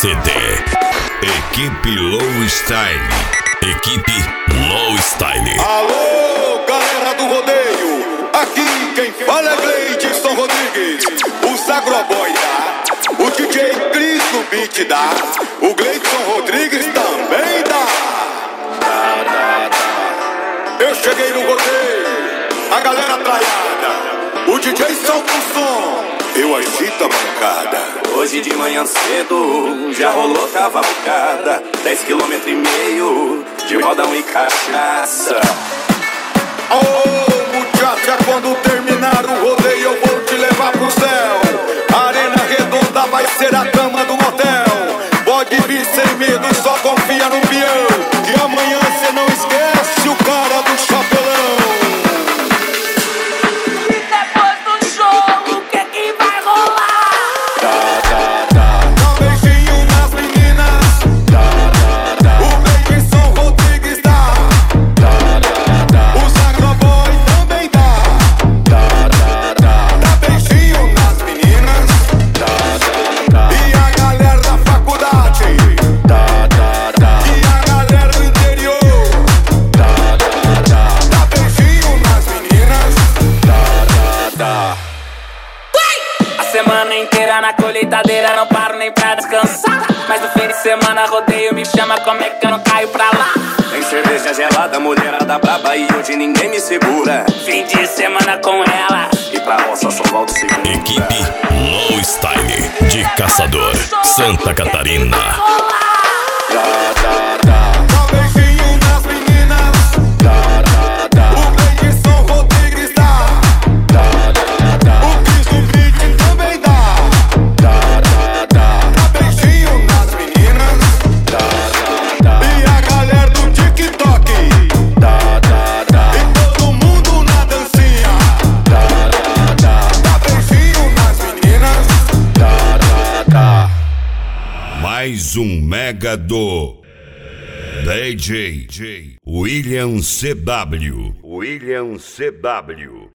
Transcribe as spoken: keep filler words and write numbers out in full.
C D. Equipe Low Style. Equipe Low Style. Alô, galera do rodeio. Aqui quem fala é Gleidson Rodrigues. O Sagroboy dá, o D J Cris no beat dá, o Gleidson Rodrigues também dá. Eu cheguei no rodeio, a galera traiada, o D J solta o som, eu agito a bancada. Hoje de manhã cedo já rolou cavalgada, dez quilômetros e meio de rodão e cachaça. Oh, muchacha, quando terminar o rodeio eu vou te levar pro céu. A arena redonda vai ser a cama do motel. Pode vir sem medo, só confia no peão, que amanhã cê não esquece o cara do chapelão. E depois do show, o que que vai rolar? Dá, dá, dá. Dá um beijinho nas meninas. Dá, dá, dá. O Gleidson Rodrigues dá. Dá, dá, dá. O Sagroboy também dá. Dá, dá, dá. Dá beijinho nas meninas. Dá, dá, dá. E a galera da faculdade. Dá, dá, dá. E a galera do interior. Dá, dá, dá. Dá beijinho nas meninas. Dá, dá, dá. A semana inteira na colheitadeira, não paro nem pra descansar. Mas no fim de semana rodeio me chama, como é que eu não caio pra lá? Tem cerveja gelada, mulherada braba e hoje ninguém me segura. Fim de semana com ela. E pra roça só volto segunda. Equipe Low Style de Caçador, Santa Catarina. Dá, dá, dá. Dá beijinho nas meninas. Dá, dá, dá. O Gleidson Rodrigues dá. Dá, dá, dá. O Cris do beat também dá. Dá, dá, dá. Dá beijinho nas meninas. Dá, dá, dá. E a galera do TikTok. Dá, dá, dá. E todo mundo na dancinha. Dá, dá, dá. Dá beijinho nas meninas. Dá, dá, dá. Mais um mega do D J William C W. William C W.